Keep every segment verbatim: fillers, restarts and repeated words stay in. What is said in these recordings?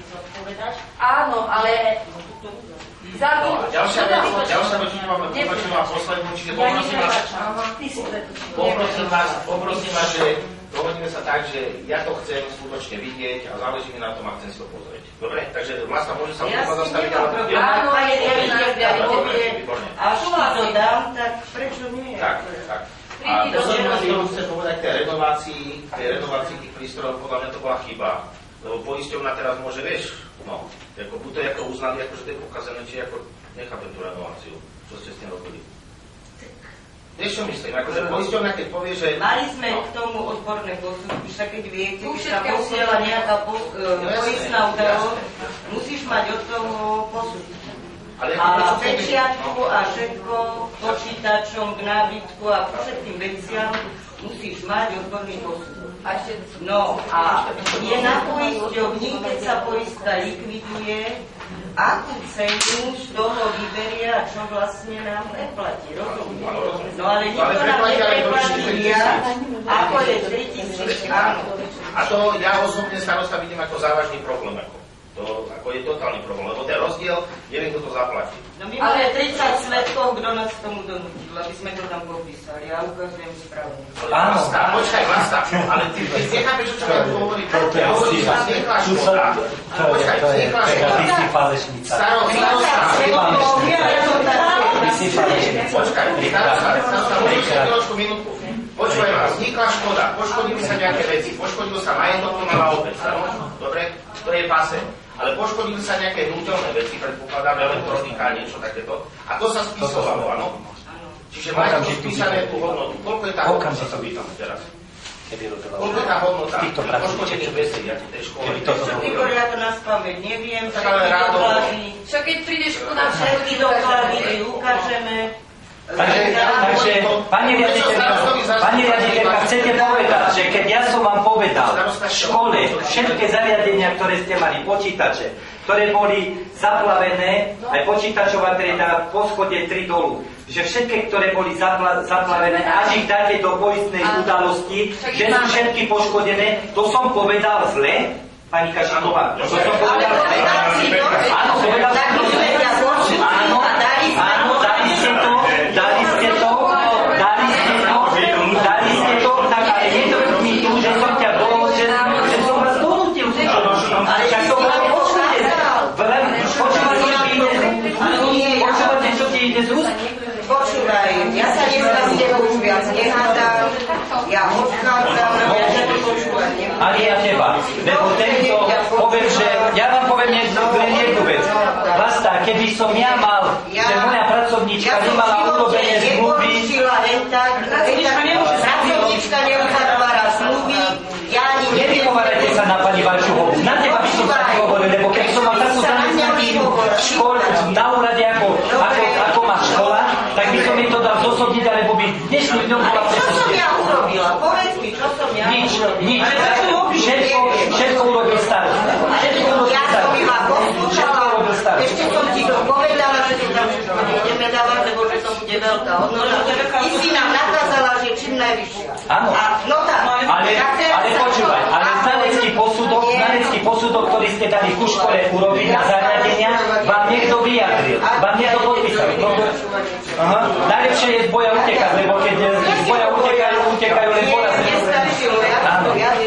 zodpovedať. Áno, ale... No, ďalšia vec, ďalšia vec, čo máme povačila poslednú, čiže poprosím vás, poprosím vás, poprosím vás, že dohodíme sa tak, že ja to chcem skutočne vidieť a záleží mi na tom a chcem si to pozrieť. Dobre? Takže Vlasta môže sa ja zastaviť, ale... Áno, a je ja povie, až to dodám, tak prečo nie? Tak, tak. A posledná vec, ktorú chcem povedať k tej renovácii, k tej renovácii tých prístrojov, podľa mňa to bola chyba. Lebo poisťovna teraz môže, vieš, no, ako, buď to ako uznali, ako že to je pokazené, či ako nechápem tú renováciu, čo ste s tým robili. Vieš, čo myslím, akože poisťovna, keď povie, že... Mali sme no. K tomu odborné posudky, však keď viete, keď sa posiela nejaká po, no, poistná udalosť, musíš mať od toho posudky. Ale a pečiatku a všetko počítačom k nábytku a všetkým veciam musíš mať odborný posudok. No a je na poisťovni, keď sa poistka likviduje, akú cenu z toho vyberie a čo vlastne nám preplatí, rozumiem? No ale nikto nám nepreplatí viac, ako je tritisíc, áno. A to ja osobne starosta vidím ako závažný problém. Ako. To ako je totálny problém, lebo ten rozdiel, neviem, kto to zaplatí. No my máme tridsať svedkov, kto nás tomu donútil, aby sme to tam popísali. Ja ukazujem správne. Áno, počkaj, Vlasta, ale ty nechápeš, čo ja tu hovorím. Ja hovorím, že vznikla škoda. Počkaj, vznikla škoda. Starosta, počkaj, starosta, môžeš si trošku minútku. Počujem vás, vznikla škoda, poškodili sa nejaké veci, poškodil sa majetok, to mala opäť, dobre? To je pase. Ale poškodili sa nejaké nutelné veci, predpokladám, elektronika a niečo takéto. A to sa spisovalo, áno? Čiže majú to spísané tú hodnotu. Koľko je tá hodnota, sa pýtam teraz? Koľko je tá hodnota? Poškodených veci, ja ti tej škole. Igor, ja to na spamäť neviem, tak ale rádo. Čo keď prídeš ku nám všetky doklady, ukážeme. Takže, takže pani riaditeľka, pani riaditeľka, chcete povedať, že keď ja som vám povedal v škole všetky zariadenia, ktoré ste mali, počítače, ktoré boli zaplavené, aj počítačová trieda po schode tri dolu, že všetky, ktoré boli zapla, zaplavené, až ich dáte do poistnej udalosti, že sú všetky poškodené, to som povedal zle, pani Kašiková, to som povedal zle. Áno, povedal som zle. Áno, áno, dali ste to. Dali ste to, dali ste to, dali ste to, tak ale nedotkni tu, že som ťa bol, že, že som vás donútil. Ale však to bolo počúvate. Počúvate, čo ti ide z Počúvate, čo ti ide z úst? Počúvaj, ja sa dneska s tebou už viac nehádam, ja odchádzam, ja sa to počúvať nebudem. Ani ja teba, lebo tento, poviem, že ja vám poviem jednu, jednu vec. Vlasta, keby som ja mal, ja, že moja pracovníčka ja nemala urobené zmluvy... Pracovníčka neuzatvára zmluvy, ja ani neviem... Nevyhovárajte sa na pani Valčuhovú. Na teba by som tak hovoril, lebo keď som mal takú zamestnankyňu škol, na úrade, ako, ako, ako má škola, tak by som jej to dal zosobniť, alebo by dnešnú dňom bola... Ale čo som ja urobila? Povedz mi, čo som ja nič, urobila? Nič, nič. Všetko, všetko urobil starosta. Ja som iba poslúchala, ešte som ti to povedala, že si tam všetko nebudeme dávať, lebo že to bude veľká hodnota. Ty si nám nakázala, že čím najvyššia. Áno. No tak. Ale, ale počúvaj, ale znanecký posudok, znanecký posudok, ktorý ste dali ku škole urobiť na zariadenia, vám niekto vyjadril, vám niekto podpísal. Aha. Najlepšie je z boja utekať, lebo keď z boja utekajú, utekajú len porazí. Áno.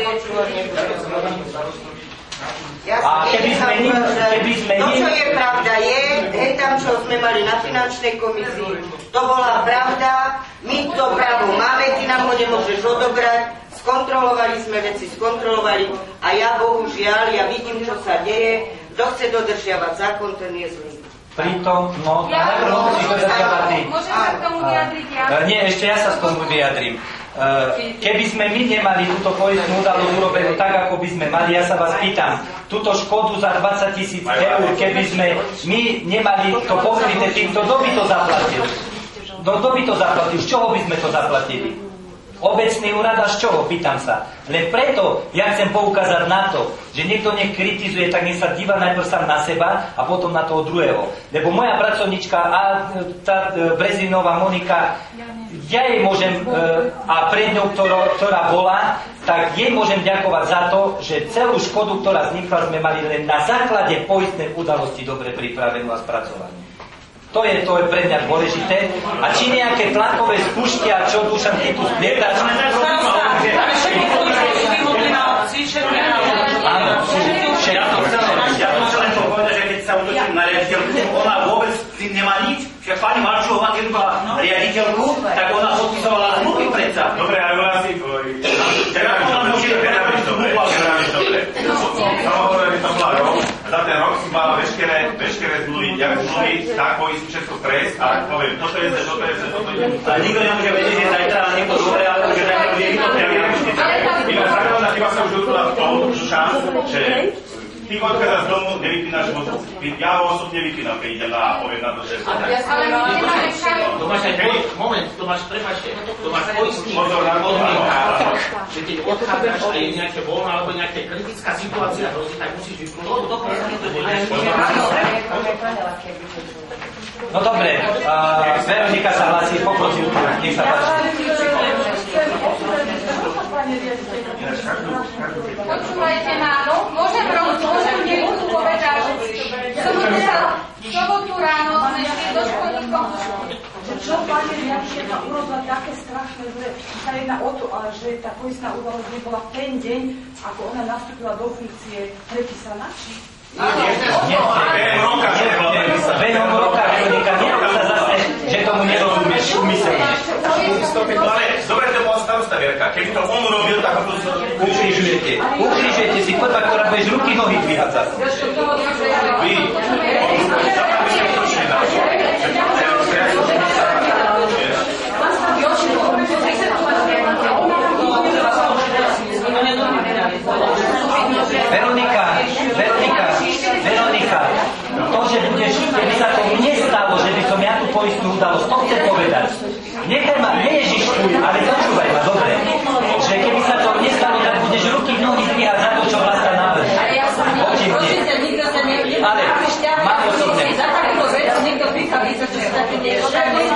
A keby sme my, keby sme my... To, čo je pravda, je, hej, tam, čo sme mali na finančnej komisii, to bola pravda, my to právo máme, ty nám ho nemôžeš odobrať, skontrolovali sme veci, skontrolovali a ja bohužiaľ, ja vidím, čo sa deje, kto chce dodržiavať zákon, ten je zlý. Pritom, no, ja, najprv musíš dodržiavať ty. Môžem sa k tomu vyjadriť ja? Nie, ešte ja sa k tomu vyjadrím. Keby sme my nemali túto poistnú udalosť urobenú tak, ako by sme mali, ja sa vás pýtam, túto škodu za dvadsať tisíc eur, keby sme my nemali to pokryté týmto, kto by to zaplatil? Kto by to zaplatil? Z čoho by sme to zaplatili? Obecný úrad a z čoho? Pýtam sa. Len preto ja chcem poukázať na to, že niekto nech kritizuje, tak nech sa díva najprv sám na seba a potom na toho druhého. Lebo moja pracovnička a tá Brezinová Monika, ja jej môžem, a pred ňou, ktorá, ktorá bola, tak jej môžem ďakovať za to, že celú škodu, ktorá vznikla, sme mali len na základe poistnej udalosti dobre pripravenú a spracovanú. To je, to je pre mňa dôležité. A či nejaké tlakové skúšky a čo Dušan ty tu spliedaš? Áno, všetko. Ja to chcem len to povedať, že keď sa utočím na riaditeľku, ona vôbec s tým nemá nič. Však pani Marčová, keď bola riaditeľku, tak ona podpisovala zmluvy predsa. Dobre, ale ona si... Teraz ona môže Teraz to dobre. Samozrejme, to bola rok. Za ten rok si mala veškeré, veškeré zmluvy, jak zmluvy, tak poistí všetko stres a poviem, toto je, toto je, toto je. A nikto nemôže vedieť, že zajtra niekto dobre, ale že zajtra bude nikto nevedieť. Iná základná chyba sa už dotkla v tom, že ty odchádzaš z domu, nevypínaš vodu. Ja ho osobne vypínam, keď idem na poviem na to, že... Ale my nemáme však... To máš aj moment, to máš, prepáčte, to máš poistný Pozor na odmývka, že keď odchádzaš a je nejaké voľno alebo nejaká kritická situácia hrozí, tak musíš vypnúť. No dobre, uh, Veronika sa hlasí, poprosím, nech sa páči. Počúvajte ma, no, môžem robiť, môžem niekomu povedať, v sobotu ráno sme šli do školníkov. Že čo pani riaditeľka urobila také strašné zle, sa jedná o to, ale že tá poistná udalosť nebola v ten deň, ako ona nastúpila do funkcie, prepísaná, či? Behom roka, Veronika, nie sa zase, že tomu nerozumieš umyselne. Ale dobre to bola starosta Vierka, keby to on urobil, tak ho to... Ukrižujete, ukrižujete si chodba, ktorá budeš ruky, nohy dvíhať zase. Vy, Veronika, Veronika, Veronika, to, že budeš, keby sa to nestalo, že by som ja tú poistnú udalosť, to chcem povedať. Nechaj ma, neježiškuj, ale počúvaj ma, dobre. Že keby sa to nestalo, tak budeš ruky v nohy dvíhať za to, čo vlastne návrh. Ale ja som nepočíte, nikto sa neviem. Ale mám osobne. Za takúto vec niekto prichádza, čo sa také niečo.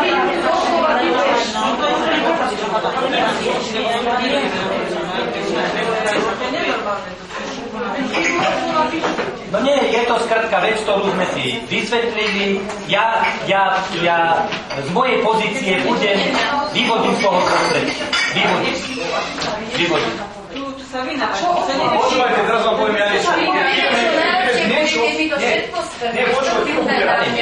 No nie, je to skrátka vec, ktorú sme si vysvetlili. Ja, ja, ja z mojej pozície budem vyvodiť z toho prostredia. Vyvodiť. Vyvodiť. počúvajte, teraz vám poviem ja niečo. Niečo, nie, počúvajte,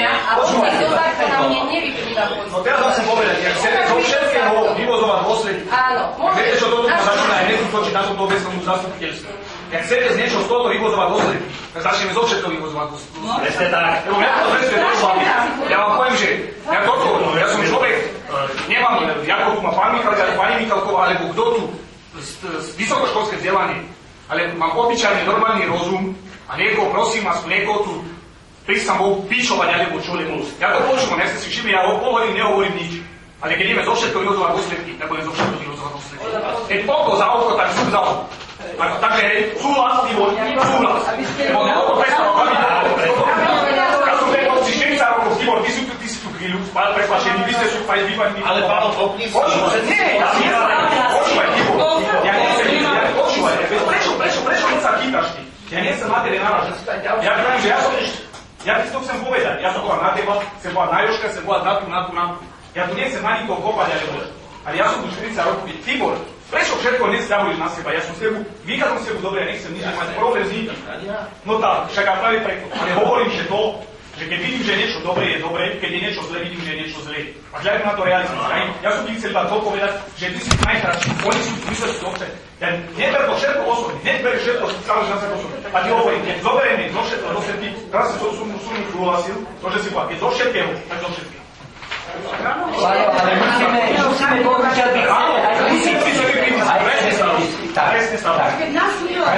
no teraz vám chcem povedať, ak chcete zo všetkého vyvozovať dôsledky, viete, čo toto ma začína aj hneď utočiť na tomto obecnom zastupiteľstve. Ak chcete z niečo z tohoto vyvozovať dôsledky, tak začneme zo všetko vyvozovať dôsledky. Presne tak. Ja vám poviem, že ja toto, ja som človek, nemám, ako tu má pán Michalka, pani Michalková, alebo kto tu, vysokoškolské vzdelanie, ale mám obyčajný normálny rozum a niekoho prosím vás, niekoho tu prísam Bohu píšovať alebo čo len môcť. Ja to počúvam, ja ste si všimli, ja ho pohodím, nehovorím nič. Ale keď ideme zo všetko vyhozovať dôsledky, tak budeme zo všetko vyhozovať dôsledky. Keď oko za oko, tak zub za oko. Takže hej, súhlas, Tibor, súhlas. Lebo oko prestalo baviť. Ja som vedel si štyridsať rokov, Tibor, ty si tu, ty si tu chvíľu, prepáčení, vy ste sú fajn vypadní. Ale páno, popni si. Počúvaj, nie, ja si počúvaj, Tibor. Ja nechcem ísť, počúvaj, prečo, prečo, prečo, keď sa chytáš ty? Ja nechcem na tebe náražať. Ja poviem, že ja som Ja ti to chcem povedať, ja som povedal na teba, chcem povedať na Jožka, chcem povedať na tú, na tú, na tú. Ja tu nechcem na nikoho kopať, ale, ale ja som tu štyridsať rokov. Tibor, prečo všetko nesťahuješ na seba? Ja som s tebou, výkazom s tebou dobre, ja nechcem nič mať problém s nikým. No tak, však aj práve preto. Ale hovorím, že to, že keď vidím, že niečo dobré je dobré, keď je niečo zlé, vidím, že je niečo zlé. A hľadím na to realisticky. Ja som ti chcel iba to povedať, že ty si najkrajší, oni sú mysle sú dobře. Ja neber to všetko osobne, neber všetko, záleží na sebe osobne. A ti hovorím, keď zoberieme zo všetko, zo všetky, teraz si to som súhlasil, to, že si povedal, keď zo všetkého, tak zo všetkého. Ale musíme, musíme poučať byť aj kriticky. Aj kriticky. Tak, tak. Keď nás udela,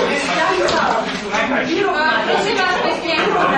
prosím vás pekne.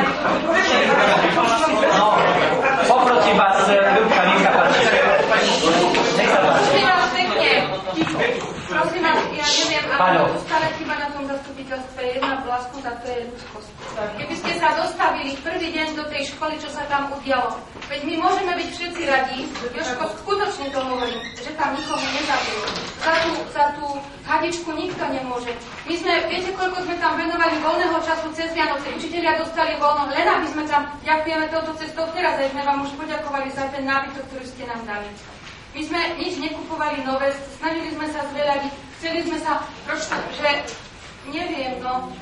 No, poprosím vás, Ľubka, nech sa páči. Nech sa páči. Prosím vás pekne. Prosím vás, ja neviem, Paľo. ale tu stále chýba na tom zastupiteľstve jedna vlastnosť a to je ľudskosť. Keby ste sa dostavili prvý deň do tej školy, čo sa tam udialo, veď my môžeme byť všetci radí, Jožko, skutočne to hovorím, že tam nikoho nezabil. Za tú, za tú hadičku nikto nemôže. My sme, viete, koľko sme tam venovali voľného času cez Vianoce, učitelia dostali voľno, len aby sme tam, ďakujeme touto cestou teraz, aj sme vám už poďakovali za ten nábytok, ktorý ste nám dali. My sme nič nekupovali nové, snažili sme sa zveľadiť, chceli sme sa, proč, že neviem, no.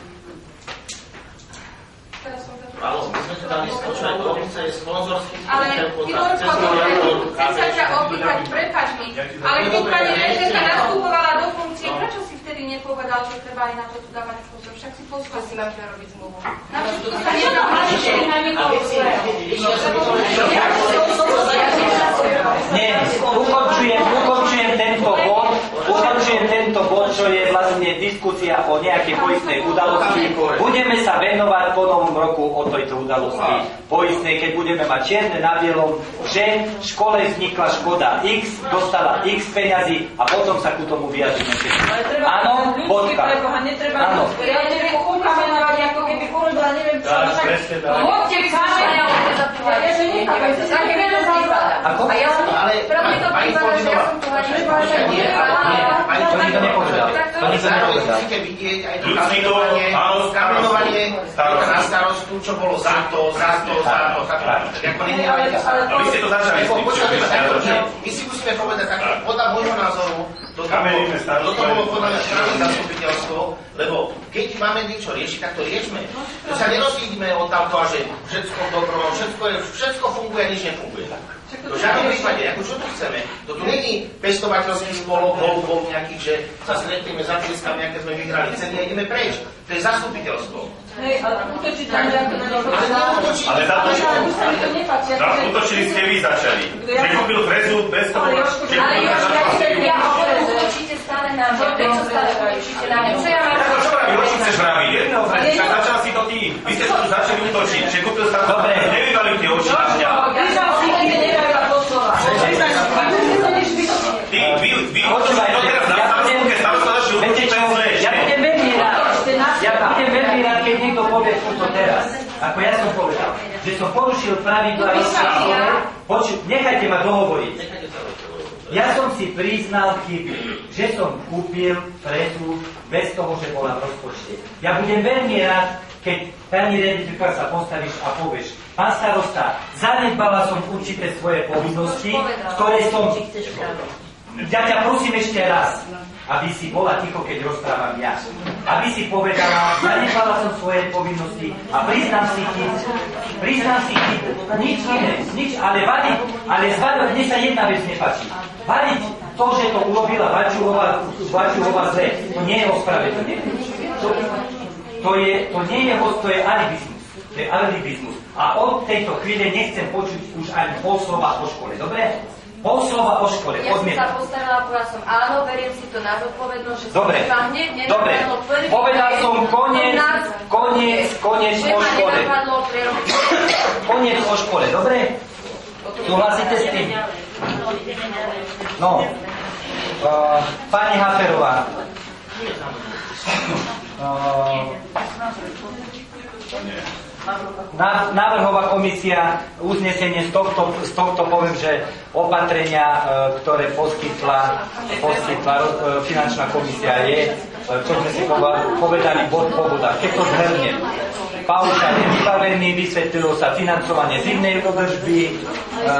Teraz som to... Áno, my sme to dali spočúvať, to obce je sponzorský ale Igorko, chcem sa ťa opýtať, prepáč mi, ale keď pani Režeka nastupovala do funkcie, prečo si vtedy nepovedal, že treba aj na to tu dávať pozor? Však si poslal si nám robiť zmluvu. Na všetko sa nedá mať na nikoho svojho. Nie, ukončujem, ukončujem tento bod, ukončujem tento bod, čo je vlastne diskusia o nejakej poistnej udalosti. Budeme sa venovať po novom roku o tejto udalosti poistnej, keď budeme mať čierne na bielom, že v škole vznikla škoda X, dostala X peňazí a potom sa ku tomu vyjadríme. Áno, bodka. Áno. Ja neviem, ukamenovať, ako keby urobila, neviem čo, však... Môžete vy kameňa, ja že nechápem, také veľa základa. Ako? A ja som... Ale Pravde to pani prípada, že ja Poldinová, som to ani nie, nie, pani To nikto nepovedal. To nikto zároveň nepovedal. musíte vidieť aj to Ľudský to, kamenovanie, áno, kamenovanie starostu. na starostu, čo bolo za to, za to, za to, za to. Ako nenehajte sa. No vy ste to začali s tým, Počkajte, čo takto, ste že my si musíme povedať tak, podľa môjho názoru, toto Kameníme starostu. toto bolo podľa mňa správne zastupiteľstvo, lebo keď máme niečo riešiť, tak to riešme. To sa nerozídime od tamto, a že všetko dobro, všetko, je, všetko funguje, nič nefunguje. To v žiadnom prípade, ako čo tu chceme? To tu není pestovateľský spolok, holubov nejakých, že sa stretneme, zatleskám, nejaké sme vyhrali ceny a ideme preč. To je zastupiteľstvo. Hej, ale útočiť na nejaké na niekoho. Ale za to, že Ale to nepáči. za útočili ste vy začali. Že kúpil frezu bez toho, že Ale kúpil Jožka, frezu. ja hovorím, útočíte stále na mňa. Prečo stále útočíte na mňa? Čo ja mám? Tak čo vraví, o čom chceš vraviť? Jedného frezu, tak začal si to ty. Vy ste tu začali útočiť, že kúpil sa to. Dobre. Nevývali tie oči na mňa. Ty, vy, vy, Počúvaj, to teraz na ja budem, starostu, keď starosta začal viete čo, útočiť, ja budem veľmi rád, ja budem veľmi rád, keď niekto povie túto teraz, ako ja som povedal, že som porušil pravidla rozpočtu, poču, nechajte ma dohovoriť. Ja som si priznal chybu, že som kúpil frezu bez toho, že bola v rozpočte. Ja budem veľmi rád, keď pani riaditeľka sa postavíš a povieš, pán starosta, zanedbala som určité svoje povinnosti, ktoré som... Ja ťa prosím ešte raz, aby si bola ticho, keď rozprávam ja. Aby si povedala, zanedbala som svoje povinnosti a priznám si chybu. Priznám si chybu. Nič iné, nič, ale vadiť, ale zvadiť, mne sa jedna vec nepáči. Vadiť to, že to urobila Vačuhová, Vačuhová zle, to nie je ospravedlnenie. To, to, je, to nie je host, to je alibizmus. To je alibizmus. A od tejto chvíle nechcem počuť už ani pol slova o škole, dobre? Pol slova o škole, Ja som odmietam. sa postarala, povedala som áno, beriem si to na zodpovednosť, že Dobre, som vám hneď dobre. nenapadlo prvý Povedal projekt som koniec, od nás, koniec, koniec že o ma škole. nenapadlo prerobiť. Koniec o škole, dobre? Súhlasíte s tým? No, uh, pani Haferová. Uh, Návrhová komisia, uznesenie z tohto, z tohto poviem, že opatrenia, e, ktoré poskytla, poskytla e, finančná komisia je, e, čo sme si povedali bod po bodách. Keď to zhrniem, paušál je vybavený, vysvetlilo sa financovanie zimnej údržby, e,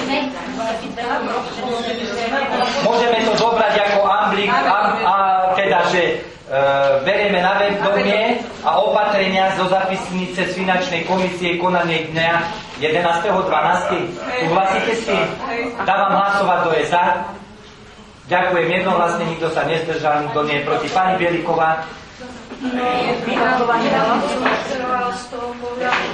môžeme to zobrať ako amblik, a, a teda, že Uh, berieme na vedomie a opatrenia zo zapisnice z finančnej komisie konanej dňa jedenásteho dvanásteho Súhlasíte s tým? Dávam hlasovať, kto je za. Ďakujem jednohlasne, nikto sa nezdržal, nikto nie je proti. Pani Bieliková. Vynarovala z toho pohľadu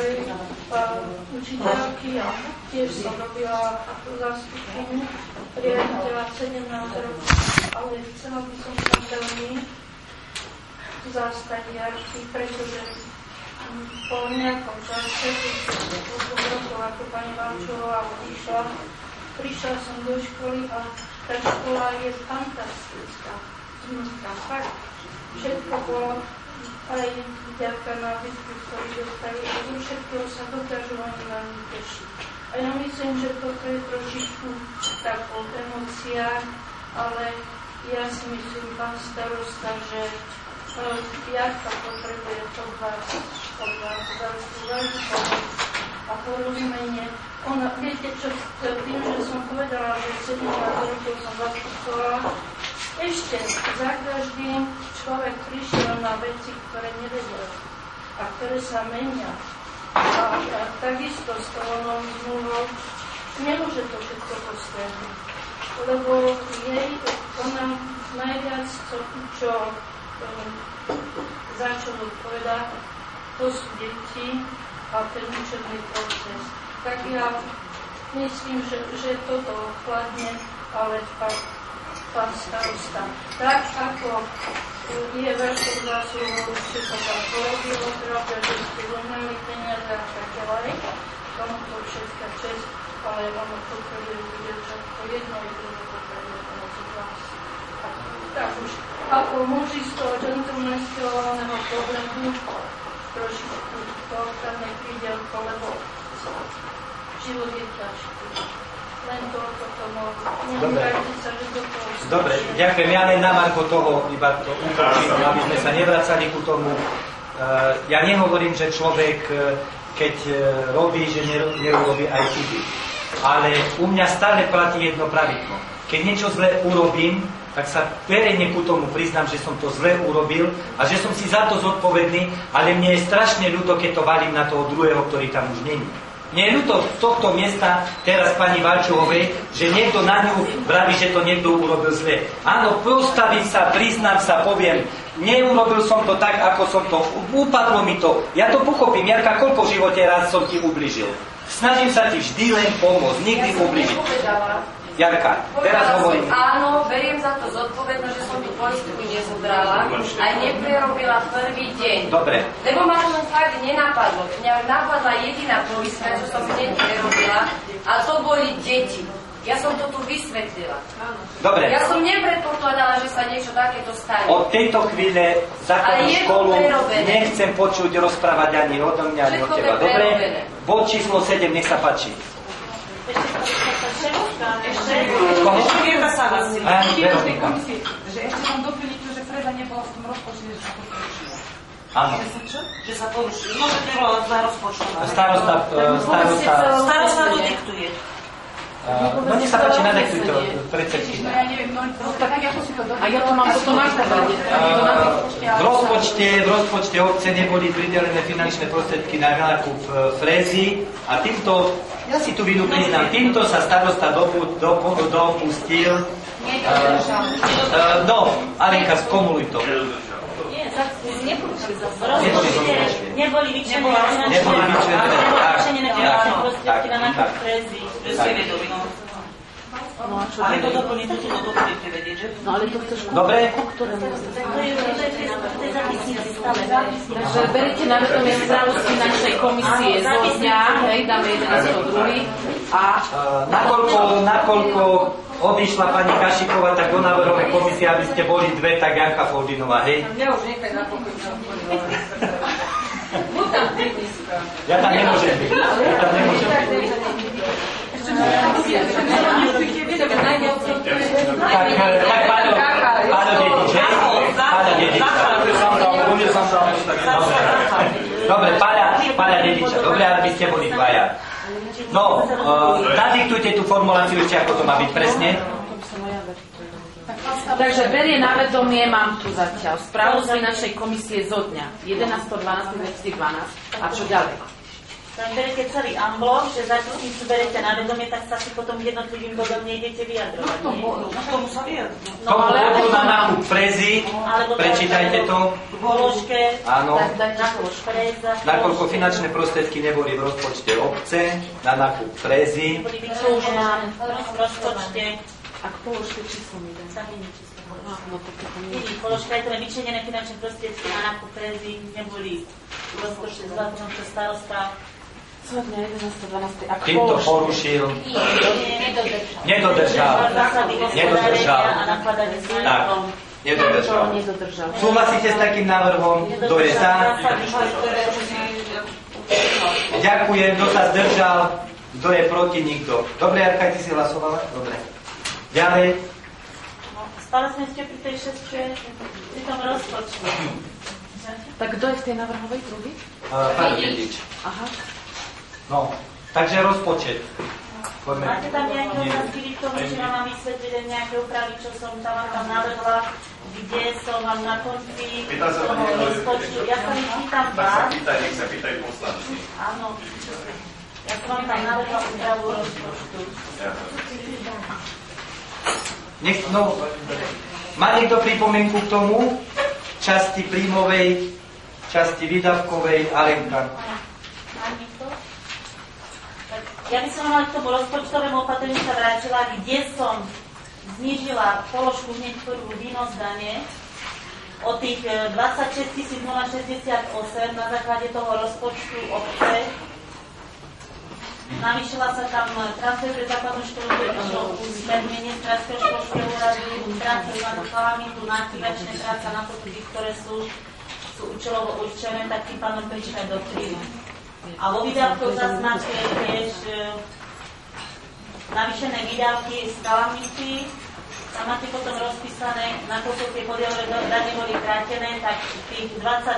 učiteľky a tiež som robila ako zástupkyňu riaditeľa sedemnásť rokov, ale chcela by som sa veľmi zastať Jarky, pretože po nejakom čase, osem rokov, ako pani Valčová odišla, prišla som do školy a tá škola je fantastická. tak všetko bolo aj vďaka nábytku, ktorý dostali, a zo všetkého sa dokážu oni na nich tešiť. A ja myslím, že toto je trošičku tak o emóciách, ale ja si myslím, pán starosta, že Jarka potrebuje od vás, od vás veľkú, veľkú pomoc a porozumenie. Ona, viete čo, tým, že som povedala, že sedemnásť rokov som zastupovala, ešte za každým človek prišiel na veci, ktoré nevedel a ktoré sa menia. A, a takisto s tou zmluvou nemôže to všetko postiahnuť, lebo jej, ona najviac, čo, čo um, za čo odpovedá, to sú deti a ten učebný proces. Tak ja myslím, že, že toto odkladne, ale fakt pán starosta. Tak ako je veľkou zásluhou, že sa tam porobilo, pravda, že ste zohnali peniaze a také vaj, tomu to všetká čest, ale ono potrebuje vydržať to jedno i druhé potrebuje pomoc od vás. A tak už ako muži z toho gentlemanského voľného pohľadu trošičku to odkladne prídelko, lebo život je ťažký. Len toľko tomu. Nenechajte sa, že do toho skúšim. Dobre, ďakujem. Ja len na marko toho, iba to ukončím, aby sme sa nevracali ku tomu. Uh, ja nehovorím, že človek, keď robí, že nerobí aj chyby. Ale u mňa stále platí jedno pravidlo. Keď niečo zle urobím, tak sa verejne ku tomu priznám, že som to zle urobil a že som si za to zodpovedný, ale mne je strašne ľúto, keď to valím na toho druhého, ktorý tam už není. Mne je ľúto z tohto miesta teraz pani Valčovej, že niekto na ňu vraví, že to niekto urobil zle. Áno, postavím sa, priznám sa, poviem, neurobil som to tak, ako som to, upadlo mi to. Ja to pochopím, Jarka, koľko v živote raz som ti ubližil. Snažím sa ti vždy len pomôcť, nikdy ubližiť. Jarka, teraz hovorím. Áno, beriem za to zodpovednosť, že som tú poistku nezobrala, aj neprerobila prvý deň. Dobre. Lebo ma to fakt nenapadlo. Mňa napadla jediná poistka, že som hneď prerobila, a to boli deti. Ja som to tu vysvetlila. Dobre. Ja som nepredpokladala, že sa niečo takéto stane. Od tejto chvíle základnú školu nechcem počuť rozprávať ani odo mňa, ani od teba. Dobre? Bod číslo sedem, nech sa páči. Ešte Vierka sa hlasí. Že ešte mám doplniť to, že Freda nebola v tom rozpočte, že sa to porušilo. Áno. Že sa porušilo. Môžete roľať za rozpočtová. Starosta, starosta. Starosta to diktuje. No nech sa páči, nadektuj to predsedkyňa. No ja neviem, no tak ako si to doplniť. A ja to mám potom nakladať. V rozpočte, v rozpočte obce neboli pridelené finančné prostriedky na nákup frézy a týmto, ja si tu vinu priznám, týmto sa starosta dopustil. No, Alenka, skomuluj to. Neboli vyčlenené finančné prostriedky na nákup frézy. No, ale to doplniť, to to budete vedieť, že? No ale to chceš... Dobre. Takže berite na vedomie starosti našej komisie zo dňa, hej, dáme jedenásteho druhého a... Nakoľko, nakoľko odišla pani Kašiková, tak do návrhovej komisie, aby ste boli dve, tak Janka Foldinová, hej? Ja už nechaj na pokoj. Ja tam nemôžem byť. Ja tam nemôžem byť. Tak, tak páno, páno dedič, hej? Páno dedič. Dobre, pána dediča. Dobre, aby ste boli dvaja. No, uh, nadiktujte tú formuláciu ešte, ako to má byť presne. Takže berie na vedomie, mám tu zatiaľ správu z našej komisie zo dňa jedenásteho decembra dvetisícdvanásť. A čo ďalej? Tak berete celý amblok, že zatiaľ si berete na vedomie, tak sa si potom jednotlivým bodom nejdete vyjadrovať. No, no, no, tomu sa vyjadrovať. No, ale bodu na nákup frézy, prečítajte to. V položke, áno. nákup fréza. Nakoľko finančné prostriedky neboli v rozpočte obce, na nákup frézy. Boli vyčlenené v rozpočte. A k položke číslo mi dám. Sa vyní číslo. No, to Vidí, položka je teda vyčlenené finančné prostriedky na nákup frézy, neboli v rozpočte zvatom pre starosta. Co dňa jedenásteho decembra. Týmto porušil. Nedodržal. Nedodržal. A nakladať s výrokom. Nedodržal. Nedodržal. Súhlasíte s takým návrhom? Kto je za? Ďakujem, kto sa zdržal? Kto je proti? Nikto. Dobre, Jarka, ty si hlasovala? Dobre. Ďalej. Stále sme ešte pri tej šestke, pri tom rozpočtu. Tak kto je v tej navrhovej druhý? Uh, Pán Dedič. Aha. No, takže rozpočet. Poďme. Máte tam nejaké otázky k tomu, či nám mám vysvetliť nejaké úpravy, čo som tam tam navrhla, kde som vám na konci toho rozpočtu. Ja sa mi pýtam vás. Pýtaj, nech sa pýtajú poslanci. Áno. Ja som vám tam navrhla úpravu rozpočtu. Nech, no, má niekto pripomienku k tomu? Časti príjmovej, časti výdavkovej, Alenka. Má niekto? Ja by som mala k tomu rozpočtovému opatreniu sa vrátila, kde som znížila položku hneď prvú výnos dane o tých dvadsaťšesť tisíc šesťdesiatosem na základe toho rozpočtu obce. Navýšila sa tam transfer pre základnú školu, kde išlo usmernenie z Krajského školského úradu, transfer na kalamitu, na aktivačné práce na podpory, ktoré sú, sú účelovo určené, tak tým pádom prišli do príjmu. A vo výdavkoch zase máte tiež e, navýšené výdavky z kalamity. Tam máte potom rozpísané, nakoľko tie podielové dane boli krátené, tak tých dvadsať